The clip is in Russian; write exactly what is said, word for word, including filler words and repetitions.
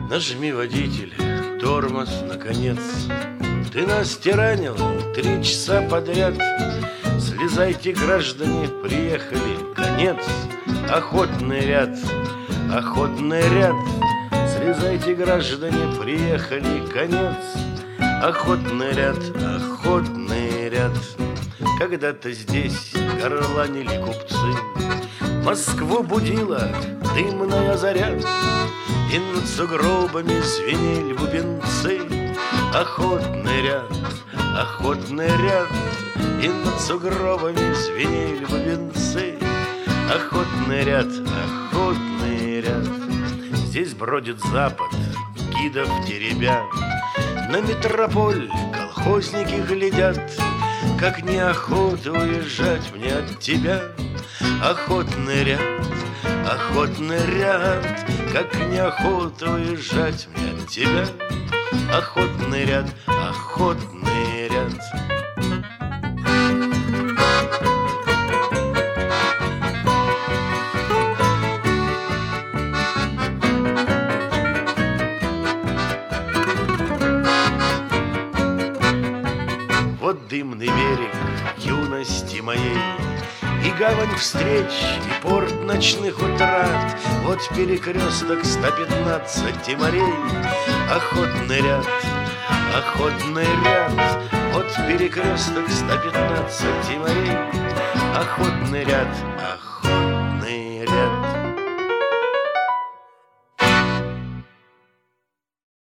Нажми, водитель, тормоз, наконец. Ты нас тиранил три часа подряд. Слезайте, граждане, приехали, конец. Охотный ряд, охотный ряд. Слезайте, граждане, приехали, конец. Охотный ряд, охотный ряд. Когда-то здесь горланили купцы, Москву будила дымная заря, и над сугробами звенели бубенцы. Охотный ряд, охотный ряд, и над сугробами звенели бубенцы. Охотный ряд, охотный ряд. Здесь бродит запад, гидов теребя. На метрополь колхозники глядят, как неохота уезжать мне от тебя. Охотный ряд, охотный ряд, как неохота уезжать мне от тебя. Охотный ряд, охотный ряд. Вот дымный берег юности моей, и гавань встреч, и порт ночных утрат. Вот перекресток ста пятнадцати морей. Охотный ряд, охотный ряд. Вот перекресток ста пятнадцати морей. Охотный ряд, охотный ряд.